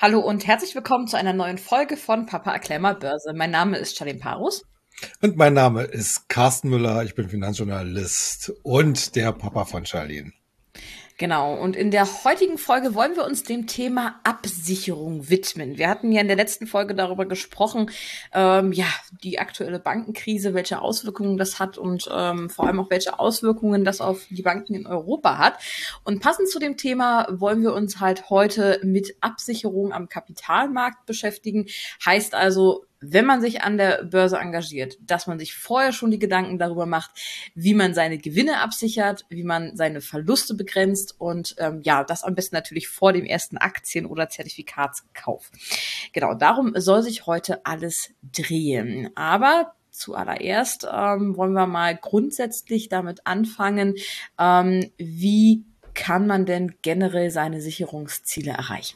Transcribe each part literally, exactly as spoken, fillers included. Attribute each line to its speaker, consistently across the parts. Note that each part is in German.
Speaker 1: Hallo und herzlich willkommen zu einer neuen Folge von Papa erklär mal Börse. Mein Name ist Charlene Parus.
Speaker 2: Und mein Name ist Carsten Müller, ich bin Finanzjournalist und der Papa von Charlene.
Speaker 1: Genau, und in der heutigen Folge wollen wir uns dem Thema Absicherung widmen. Wir hatten ja in der letzten Folge darüber gesprochen, ähm, ja, die aktuelle Bankenkrise, welche Auswirkungen das hat und ähm, vor allem auch welche Auswirkungen das auf die Banken in Europa hat. Und passend zu dem Thema wollen wir uns halt heute mit Absicherung am Kapitalmarkt beschäftigen. Heißt also, wenn man sich an der Börse engagiert, dass man sich vorher schon die Gedanken darüber macht, wie man seine Gewinne absichert, wie man seine Verluste begrenzt und ähm, ja, das am besten natürlich vor dem ersten Aktien- oder Zertifikatskauf. Genau, darum soll sich heute alles drehen. Aber zuallererst ähm, wollen wir mal grundsätzlich damit anfangen, ähm, wie kann man denn generell seine Sicherungsziele erreichen?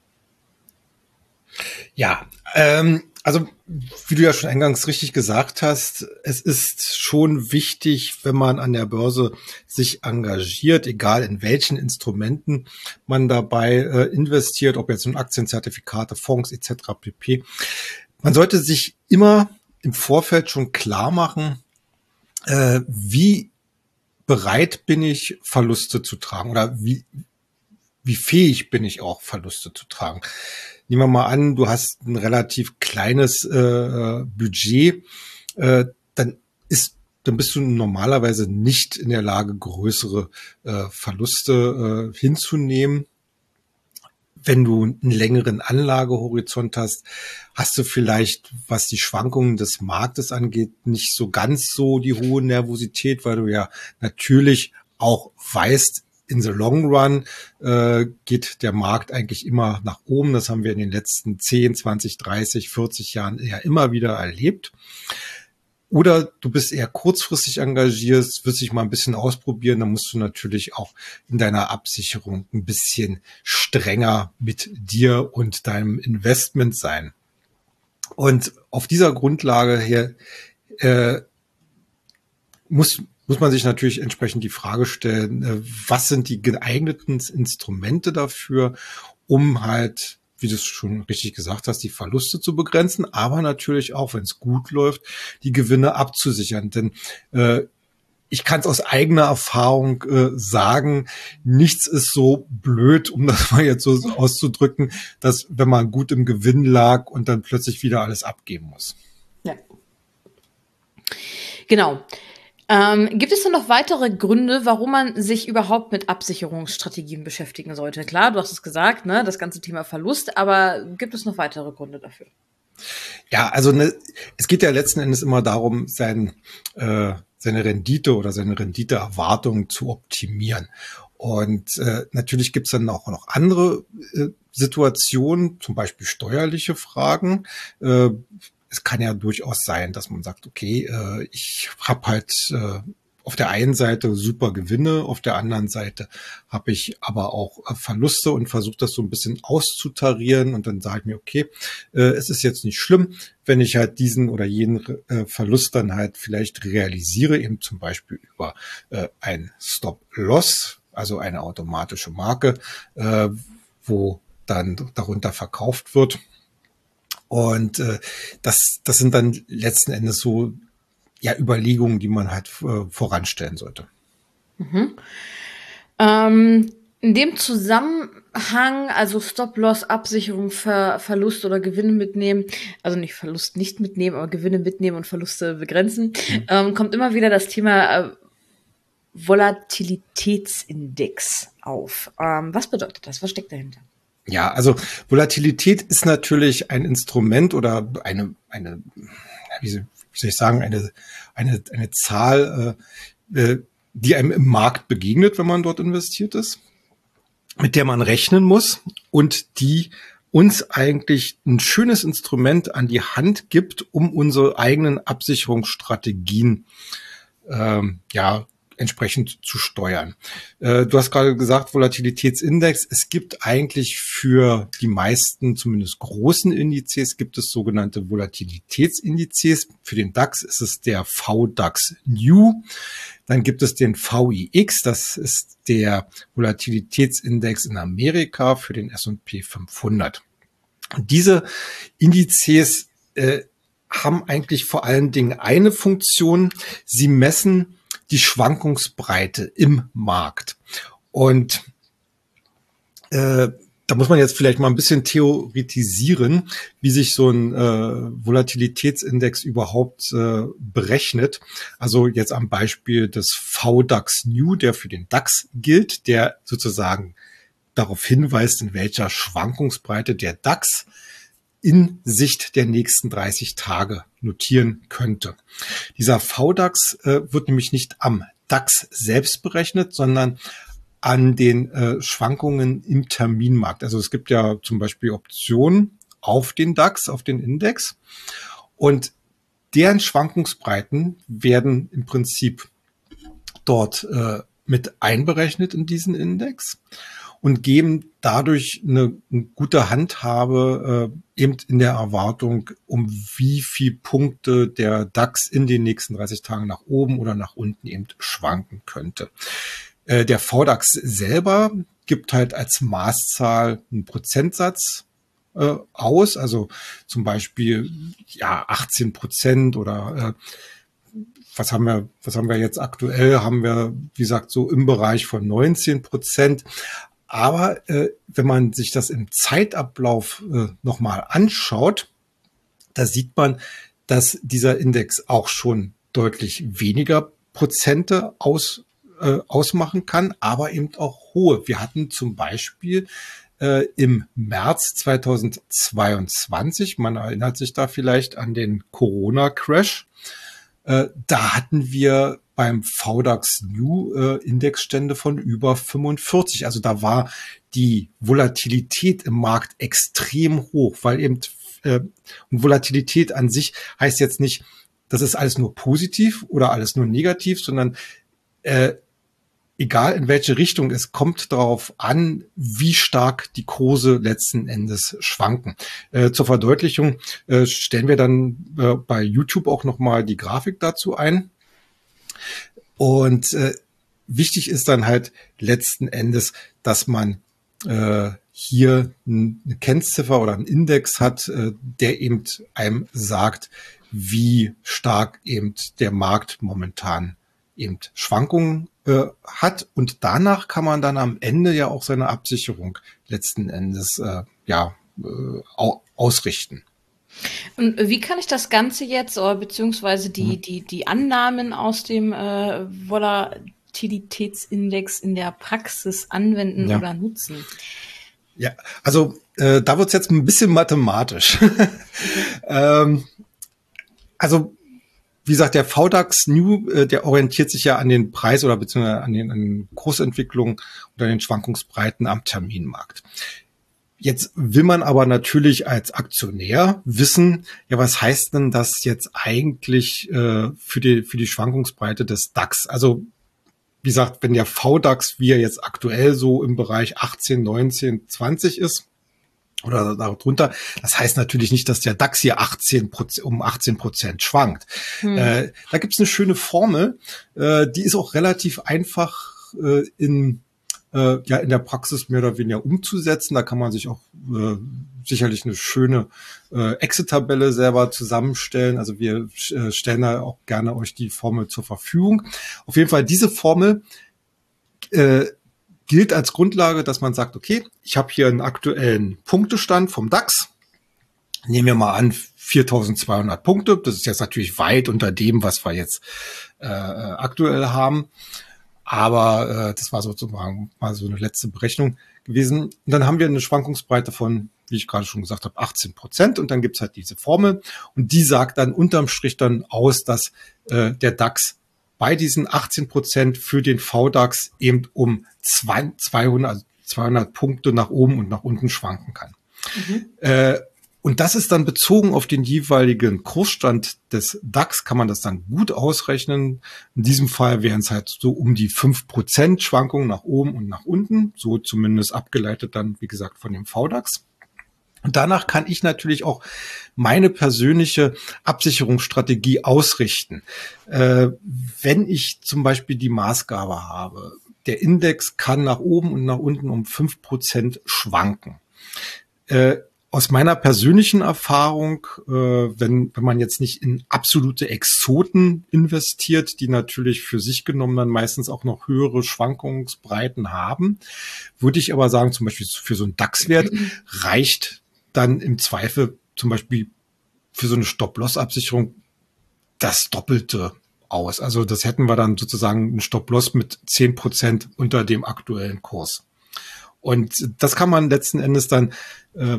Speaker 2: Ja, ähm, also wie du ja schon eingangs richtig gesagt hast, es ist schon wichtig, wenn man an der Börse sich engagiert, egal in welchen Instrumenten man dabei äh, investiert, ob jetzt in Aktien, Zertifikate, Fonds et cetera pp. Man sollte sich immer im Vorfeld schon klar machen, äh, wie bereit bin ich, Verluste zu tragen oder wie, wie fähig bin ich auch, Verluste zu tragen. Nehmen wir mal an, du hast ein relativ kleines äh, Budget, äh, dann ist, dann bist du normalerweise nicht in der Lage, größere äh, Verluste äh, hinzunehmen. Wenn du einen längeren Anlagehorizont hast, hast du vielleicht, was die Schwankungen des Marktes angeht, nicht so ganz so die hohe Nervosität, weil du ja natürlich auch weißt, in the long run äh, geht der Markt eigentlich immer nach oben. Das haben wir in den letzten zehn, zwanzig, dreißig, vierzig Jahren ja immer wieder erlebt. Oder du bist eher kurzfristig engagiert, wirst dich mal ein bisschen ausprobieren, dann musst du natürlich auch in deiner Absicherung ein bisschen strenger mit dir und deinem Investment sein. Und auf dieser Grundlage her äh, muss muss man sich natürlich entsprechend die Frage stellen, äh, was sind die geeigneten Instrumente dafür, um halt, wie du es schon richtig gesagt hast, die Verluste zu begrenzen, aber natürlich auch, wenn es gut läuft, die Gewinne abzusichern. Denn äh, ich kann es aus eigener Erfahrung äh, sagen, nichts ist so blöd, um das mal jetzt so auszudrücken, dass wenn man gut im Gewinn lag und dann plötzlich wieder alles abgeben muss.
Speaker 1: Ja. Genau. Ähm, gibt es denn noch weitere Gründe, warum man sich überhaupt mit Absicherungsstrategien beschäftigen sollte? Klar, du hast es gesagt, ne, das ganze Thema Verlust, aber gibt es noch weitere Gründe dafür?
Speaker 2: Ja, also ne, es geht ja letzten Endes immer darum, sein, äh, seine Rendite oder seine Renditeerwartung zu optimieren. Und äh, natürlich gibt's dann auch noch andere äh, Situationen, zum Beispiel steuerliche Fragen. Äh, es kann ja durchaus sein, dass man sagt, okay, äh, ich habe halt äh, auf der einen Seite super Gewinne, auf der anderen Seite habe ich aber auch äh, Verluste und versuche das so ein bisschen auszutarieren und dann sage ich mir, okay, äh, es ist jetzt nicht schlimm, wenn ich halt diesen oder jenen äh, Verlust dann halt vielleicht realisiere, eben zum Beispiel über äh, ein Stop-Loss, also eine automatische Marke, äh, wo dann darunter verkauft wird. Und äh, das, das sind dann letzten Endes so ja Überlegungen, die man halt äh, voranstellen sollte.
Speaker 1: Mhm. Ähm, in dem Zusammenhang, also Stop-Loss, Absicherung, Ver Verlust oder Gewinne mitnehmen, also nicht Verlust nicht mitnehmen, aber Gewinne mitnehmen und Verluste begrenzen, mhm. ähm, kommt immer wieder das Thema äh, Volatilitätsindex auf. Ähm, was bedeutet das? Was steckt dahinter?
Speaker 2: Ja, also Volatilität ist natürlich ein Instrument oder eine, eine, wie soll ich sagen, eine, eine, eine Zahl, äh, die einem im Markt begegnet, wenn man dort investiert ist, mit der man rechnen muss und die uns eigentlich ein schönes Instrument an die Hand gibt, um unsere eigenen Absicherungsstrategien ähm, ja entsprechend zu steuern. Äh, du hast gerade gesagt, Volatilitätsindex. Es gibt eigentlich für die meisten, zumindest großen Indizes, gibt es sogenannte Volatilitätsindizes. Für den DAX ist es der V DAX New. Dann gibt es den V I X, das ist der Volatilitätsindex in Amerika für den S und P fünfhundert. Und diese Indizes äh, haben eigentlich vor allen Dingen eine Funktion. Sie messen die Schwankungsbreite im Markt. Und äh, da muss man jetzt vielleicht mal ein bisschen theoretisieren, wie sich so ein äh, Volatilitätsindex überhaupt äh, berechnet. Also jetzt am Beispiel des V DAX New, der für den DAX gilt, der sozusagen darauf hinweist, in welcher Schwankungsbreite der DAX in Sicht der nächsten dreißig Tage notieren könnte. Dieser V DAX äh, wird nämlich nicht am DAX selbst berechnet, sondern an den äh, Schwankungen im Terminmarkt. Also es gibt ja zum Beispiel Optionen auf den DAX, auf den Index, und deren Schwankungsbreiten werden im Prinzip dort äh, mit einberechnet in diesen Index und geben dadurch eine, eine gute Handhabe äh, eben in der Erwartung, um wie viel Punkte der DAX in den nächsten dreißig Tagen nach oben oder nach unten eben schwanken könnte. Der V DAX selber gibt halt als Maßzahl einen Prozentsatz äh, aus, also zum Beispiel ja achtzehn Prozent oder äh, was haben wir, was haben wir jetzt aktuell? Haben wir, wie gesagt, so im Bereich von neunzehn Prozent. Aber äh, wenn man sich das im Zeitablauf äh, nochmal anschaut, da sieht man, dass dieser Index auch schon deutlich weniger Prozente aus Äh, ausmachen kann, aber eben auch hohe. Wir hatten zum Beispiel äh, im März zweitausendzweiundzwanzig, man erinnert sich da vielleicht an den Corona-Crash, äh, da hatten wir beim V DAX New äh, Indexstände von über fünfundvierzig. Also da war die Volatilität im Markt extrem hoch, weil eben äh, und Volatilität an sich heißt jetzt nicht, das ist alles nur positiv oder alles nur negativ, sondern äh, egal in welche Richtung, es kommt darauf an, wie stark die Kurse letzten Endes schwanken. Äh, zur Verdeutlichung äh, stellen wir dann äh, bei YouTube auch nochmal die Grafik dazu ein. Und äh, wichtig ist dann halt letzten Endes, dass man äh, hier eine Kennziffer oder einen Index hat, äh, der eben einem sagt, wie stark eben der Markt momentan eben Schwankungen äh, hat, und danach kann man dann am Ende ja auch seine Absicherung letzten Endes äh, ja äh, au- ausrichten.
Speaker 1: Und wie kann ich das Ganze jetzt, oder beziehungsweise die,
Speaker 2: Mhm.
Speaker 1: die, die Annahmen aus dem äh, Volatilitätsindex in der Praxis anwenden
Speaker 2: Ja.
Speaker 1: oder nutzen?
Speaker 2: Ja, also äh, da wird's jetzt ein bisschen mathematisch. ähm, also wie gesagt, der V DAX New, äh, der orientiert sich ja an den Preis oder beziehungsweise an den, an den Kursentwicklungen oder den Schwankungsbreiten am Terminmarkt. Jetzt will man aber natürlich als Aktionär wissen, ja, was heißt denn das jetzt eigentlich äh, für die für die Schwankungsbreite des DAX? Also wie gesagt, wenn der V DAX, wie er jetzt aktuell so im Bereich achtzehn, neunzehn, zwanzig ist oder darunter, das heißt natürlich nicht, dass der DAX hier achtzehn Prozent, um achtzehn Prozent schwankt. Hm. Äh, da gibt's eine schöne Formel, äh, die ist auch relativ einfach äh, in äh, ja in der Praxis mehr oder weniger umzusetzen. Da kann man sich auch äh, sicherlich eine schöne äh, Excel-Tabelle selber zusammenstellen. Also wir äh, stellen da auch gerne euch die Formel zur Verfügung. Auf jeden Fall diese Formel äh, gilt als Grundlage, dass man sagt, okay, ich habe hier einen aktuellen Punktestand vom DAX. Nehmen wir mal an, viertausendzweihundert Punkte. Das ist jetzt natürlich weit unter dem, was wir jetzt äh, aktuell haben. Aber äh, das war sozusagen mal so eine letzte Berechnung gewesen. Und dann haben wir eine Schwankungsbreite von, wie ich gerade schon gesagt habe, achtzehn Prozent. Und dann gibt's halt diese Formel. Und die sagt dann unterm Strich dann aus, dass äh, der DAX bei diesen achtzehn Prozent für den V DAX eben um zweihundert, also zweihundert Punkte nach oben und nach unten schwanken kann. Mhm. Äh, und das ist dann bezogen auf den jeweiligen Kursstand des DAX, kann man das dann gut ausrechnen. In diesem Fall wären es halt so um die fünf Prozent Schwankungen nach oben und nach unten, so zumindest abgeleitet dann, wie gesagt, von dem V DAX. Und danach kann ich natürlich auch meine persönliche Absicherungsstrategie ausrichten. Äh, wenn ich zum Beispiel die Maßgabe habe, der Index kann nach oben und nach unten um fünf Prozent schwanken. Äh, Aus meiner persönlichen Erfahrung, äh, wenn, wenn man jetzt nicht in absolute Exoten investiert, die natürlich für sich genommen dann meistens auch noch höhere Schwankungsbreiten haben, würde ich aber sagen, zum Beispiel für so einen DAX-Wert reicht dann im Zweifel zum Beispiel für so eine Stop-Loss-Absicherung das Doppelte aus. Also das hätten wir dann sozusagen einen Stop-Loss mit zehn Prozent unter dem aktuellen Kurs. Und das kann man letzten Endes dann äh,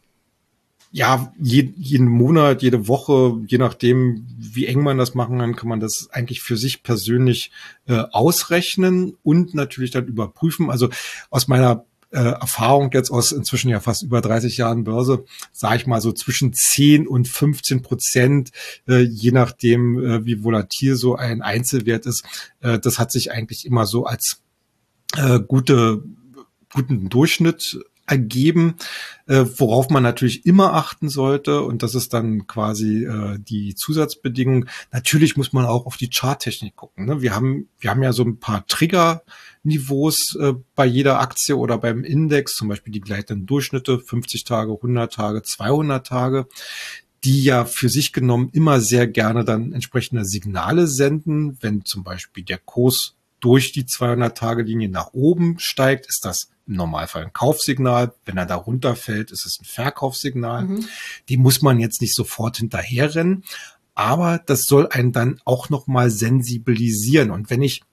Speaker 2: ja, je, jeden Monat, jede Woche, je nachdem, wie eng man das machen kann, kann man das eigentlich für sich persönlich äh, ausrechnen und natürlich dann überprüfen. Also aus meiner äh, Erfahrung jetzt aus inzwischen ja fast über dreißig Jahren Börse, sage ich mal so zwischen zehn und fünfzehn Prozent, äh, je nachdem, äh, wie volatil so ein Einzelwert ist. Äh, das hat sich eigentlich immer so als äh, gute, guten Durchschnitt ergeben, äh, worauf man natürlich immer achten sollte, und das ist dann quasi äh, die Zusatzbedingung. Natürlich muss man auch auf die Charttechnik gucken. Ne? Wir haben wir haben ja so ein paar Triggerniveaus äh, bei jeder Aktie oder beim Index, zum Beispiel die gleitenden Durchschnitte, fünfzig Tage, hundert Tage, zweihundert Tage, die ja für sich genommen immer sehr gerne dann entsprechende Signale senden. Wenn zum Beispiel der Kurs durch die zweihundert-Tage-Linie nach oben steigt, ist das im Normalfall ein Kaufsignal. Wenn er da runterfällt, ist es ein Verkaufssignal. Mhm. Die muss man jetzt nicht sofort hinterherrennen, aber das soll einen dann auch nochmal sensibilisieren. Und wenn ich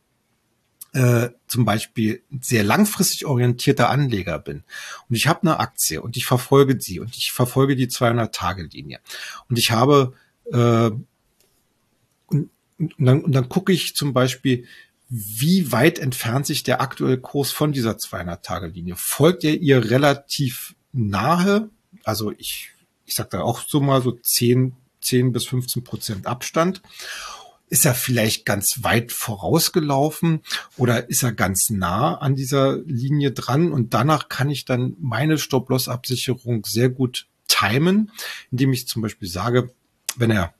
Speaker 2: äh, zum Beispiel ein sehr langfristig orientierter Anleger bin und ich habe eine Aktie und ich verfolge sie und ich verfolge die zweihundert-Tage-Linie und ich habe äh, und, und, dann, und dann gucke ich zum Beispiel, wie weit entfernt sich der aktuelle Kurs von dieser zweihundert-Tage-Linie? Folgt er ihr relativ nahe? Also ich, ich sage da auch so mal so zehn, zehn bis fünfzehn Prozent Abstand. Ist er vielleicht ganz weit vorausgelaufen oder ist er ganz nah an dieser Linie dran? Und danach kann ich dann meine Stop-Loss-Absicherung sehr gut timen, indem ich zum Beispiel sage, wenn er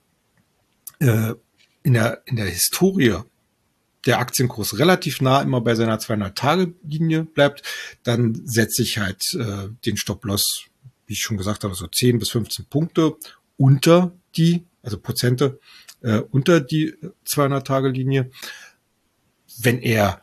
Speaker 2: äh, in der, in der Historie der Aktienkurs relativ nah immer bei seiner zweihundert-Tage-Linie bleibt, dann setze ich halt äh, den Stop-Loss, wie ich schon gesagt habe, so zehn bis fünfzehn Punkte unter die, also Prozente, äh, unter die zweihundert-Tage-Linie. Wenn er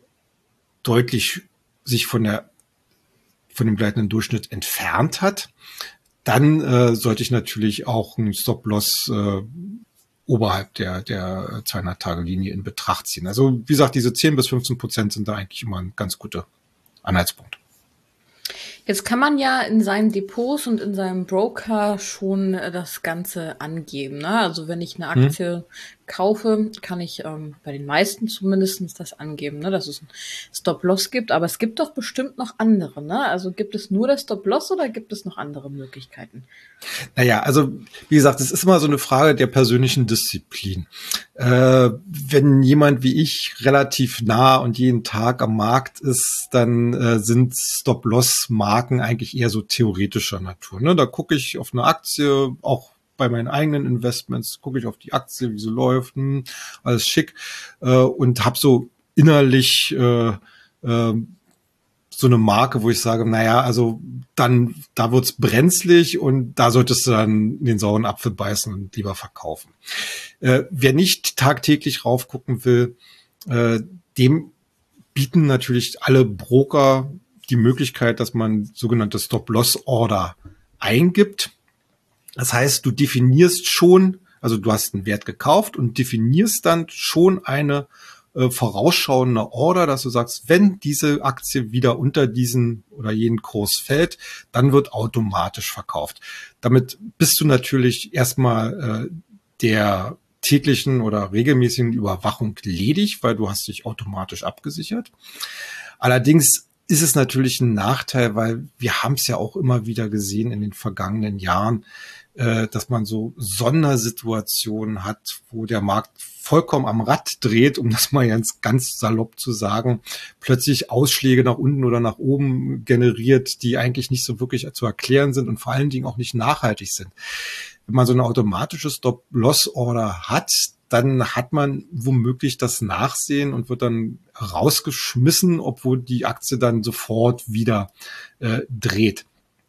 Speaker 2: deutlich sich von der von dem gleitenden Durchschnitt entfernt hat, dann äh, sollte ich natürlich auch einen Stop-Loss äh, oberhalb der, der zweihundert-Tage-Linie in Betracht ziehen. Also, wie gesagt, diese zehn bis fünfzehn Prozent sind da eigentlich immer ein ganz guter Anhaltspunkt.
Speaker 1: Jetzt kann man ja in seinen Depots und in seinem Broker schon äh, das Ganze angeben. Ne? Also wenn ich eine Aktie hm. kaufe, kann ich ähm, bei den meisten zumindestens das angeben, ne? Dass es ein Stop-Loss gibt. Aber es gibt doch bestimmt noch andere. Ne? Also gibt es nur das Stop-Loss oder gibt es noch andere Möglichkeiten?
Speaker 2: Naja, also wie gesagt, es ist immer so eine Frage der persönlichen Disziplin. Äh, wenn jemand wie ich relativ nah und jeden Tag am Markt ist, dann äh, sind Stop-Loss-Marken eigentlich eher so theoretischer Natur. Ne? Da gucke ich auf eine Aktie, auch bei meinen eigenen Investments, gucke ich auf die Aktie, wie sie läuft, hm, alles schick, äh, und habe so innerlich äh, äh, so eine Marke, wo ich sage, naja, also dann, da wird's brenzlig und da solltest du dann den sauren Apfel beißen und lieber verkaufen. Äh, wer nicht tagtäglich raufgucken will, äh, dem bieten natürlich alle Broker die Möglichkeit, dass man sogenannte Stop-Loss-Order eingibt. Das heißt, du definierst schon, also du hast einen Wert gekauft und definierst dann schon eine vorausschauende Order, dass du sagst, wenn diese Aktie wieder unter diesen oder jenen Kurs fällt, dann wird automatisch verkauft. Damit bist du natürlich erstmal äh, der täglichen oder regelmäßigen Überwachung ledig, weil du hast dich automatisch abgesichert. Allerdings ist es natürlich ein Nachteil, weil wir haben es ja auch immer wieder gesehen in den vergangenen Jahren, äh, dass man so Sondersituationen hat, wo der Markt vollkommen am Rad dreht, um das mal ganz, ganz salopp zu sagen, plötzlich Ausschläge nach unten oder nach oben generiert, die eigentlich nicht so wirklich zu erklären sind und vor allen Dingen auch nicht nachhaltig sind. Wenn man so eine automatische Stop-Loss-Order hat, dann hat man womöglich das Nachsehen und wird dann rausgeschmissen, obwohl die Aktie dann sofort wieder äh, dreht.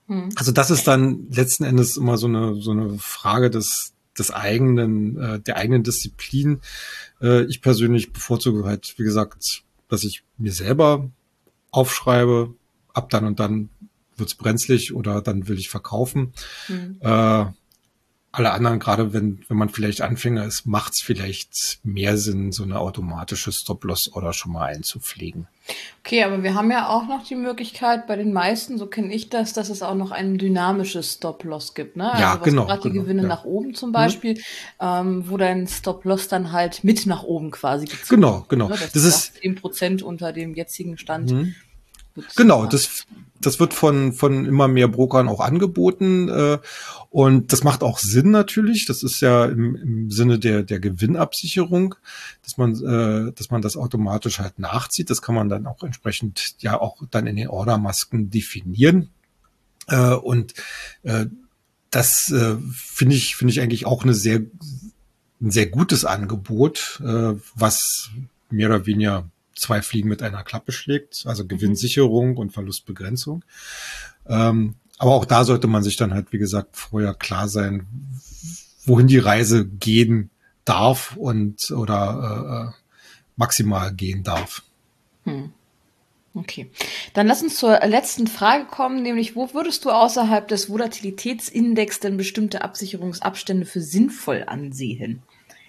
Speaker 2: Hm. Also das ist dann letzten Endes immer so eine so eine Frage des des eigenen äh, der eigenen Disziplin. Äh, ich persönlich bevorzuge halt, wie gesagt, dass ich mir selber aufschreibe, ab dann und dann wird's brenzlig oder dann will ich verkaufen. Hm. Äh, alle anderen, gerade wenn wenn man vielleicht Anfänger ist, macht's vielleicht mehr Sinn, so eine automatische Stop-Loss-Order schon mal einzupflegen.
Speaker 1: Okay, aber wir haben ja auch noch die Möglichkeit bei den meisten, so kenne ich das, dass es auch noch ein dynamisches Stop-Loss gibt, ne?
Speaker 2: Ja,
Speaker 1: also was
Speaker 2: genau,
Speaker 1: gerade die
Speaker 2: genau,
Speaker 1: Gewinne
Speaker 2: ja.
Speaker 1: nach oben zum Beispiel, mhm. ähm, wo dein Stop-Loss dann halt mit nach oben quasi gezogen
Speaker 2: Genau, genau.
Speaker 1: wird, ne? Das,
Speaker 2: das ist
Speaker 1: zehn Prozent unter dem jetzigen Stand.
Speaker 2: Mhm. Genau, das, das wird von, von immer mehr Brokern auch angeboten, äh, und das macht auch Sinn natürlich. Das ist ja im, im Sinne der, der Gewinnabsicherung, dass man, äh, dass man das automatisch halt nachzieht. Das kann man dann auch entsprechend ja auch dann in den Ordermasken definieren. Äh, und äh, das äh, finde ich, finde ich eigentlich auch eine sehr, ein sehr gutes Angebot, äh, was mehr oder weniger zwei Fliegen mit einer Klappe schlägt, also Gewinnsicherung und Verlustbegrenzung. Ähm, aber auch da sollte man sich dann halt, wie gesagt, vorher klar sein, wohin die Reise gehen darf und oder äh, maximal gehen darf.
Speaker 1: Hm. Okay, dann lass uns zur letzten Frage kommen, nämlich wo würdest du außerhalb des Volatilitätsindex denn bestimmte Absicherungsabstände für sinnvoll ansehen?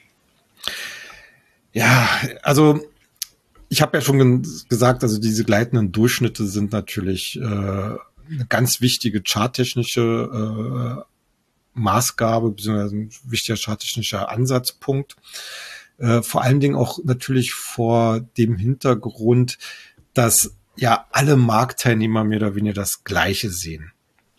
Speaker 2: Ja, also ich habe ja schon gesagt, also diese gleitenden Durchschnitte sind natürlich äh, eine ganz wichtige charttechnische äh, Maßgabe, beziehungsweise ein wichtiger charttechnischer Ansatzpunkt. Äh, vor allen Dingen auch natürlich vor dem Hintergrund, dass ja alle Marktteilnehmer mehr oder weniger das Gleiche sehen.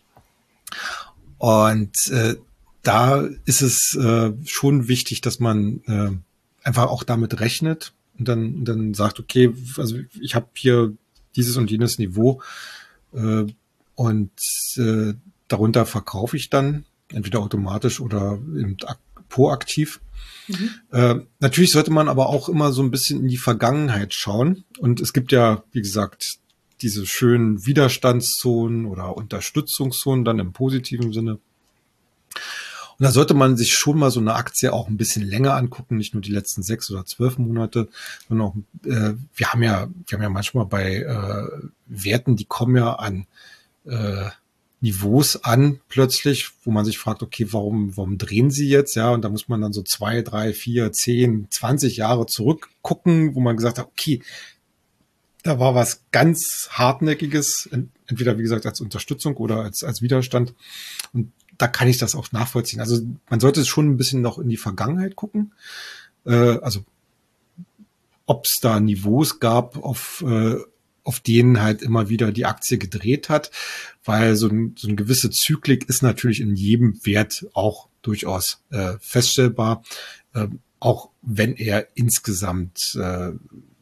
Speaker 2: Und äh, da ist es äh, schon wichtig, dass man äh, einfach auch damit rechnet, und dann, und dann sagt, okay, also ich habe hier dieses und jenes Niveau äh, und äh, darunter verkaufe ich dann, entweder automatisch oder eben proaktiv. Mhm. Äh, natürlich sollte man aber auch immer so ein bisschen in die Vergangenheit schauen. Und es gibt ja, wie gesagt, diese schönen Widerstandszonen oder Unterstützungszonen dann im positiven Sinne. Und da sollte man sich schon mal so eine Aktie auch ein bisschen länger angucken, nicht nur die letzten sechs oder zwölf Monate, sondern auch, äh, wir haben ja, wir haben ja manchmal bei äh, Werten, die kommen ja an äh, Niveaus an plötzlich, wo man sich fragt, okay, warum, warum drehen sie jetzt? Ja, und da muss man dann so zwei, drei, vier, zehn, zwanzig Jahre zurückgucken, wo man gesagt hat, okay, da war was ganz Hartnäckiges, entweder wie gesagt als Unterstützung oder als, als Widerstand. Und da kann ich das auch nachvollziehen. Also man sollte schon ein bisschen noch in die Vergangenheit gucken. Äh, also ob es da Niveaus gab, auf, äh, auf denen halt immer wieder die Aktie gedreht hat, weil so, ein, so eine gewisse Zyklik ist natürlich in jedem Wert auch durchaus äh, feststellbar, äh, auch wenn er insgesamt äh,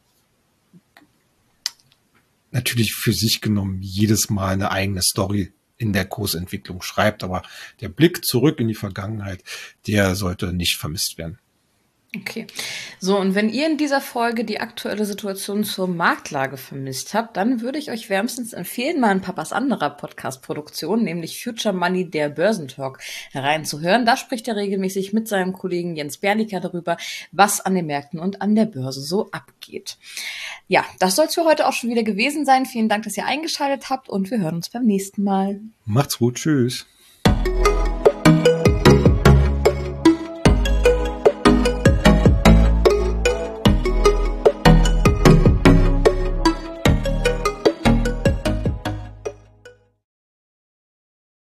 Speaker 2: natürlich für sich genommen jedes Mal eine eigene Story in der Kursentwicklung schreibt, aber der Blick zurück in die Vergangenheit, der sollte nicht vermisst werden.
Speaker 1: Okay. So, und wenn ihr in dieser Folge die aktuelle Situation zur Marktlage vermisst habt, dann würde ich euch wärmstens empfehlen, mal in Papas anderer Podcast-Produktion, nämlich Future Money, der Börsentalk, hereinzuhören. Da spricht er regelmäßig mit seinem Kollegen Jens Berliker darüber, was an den Märkten und an der Börse so abgeht. Ja, das soll es für heute auch schon wieder gewesen sein. Vielen Dank, dass ihr eingeschaltet habt und wir hören uns beim nächsten Mal.
Speaker 2: Macht's gut, tschüss.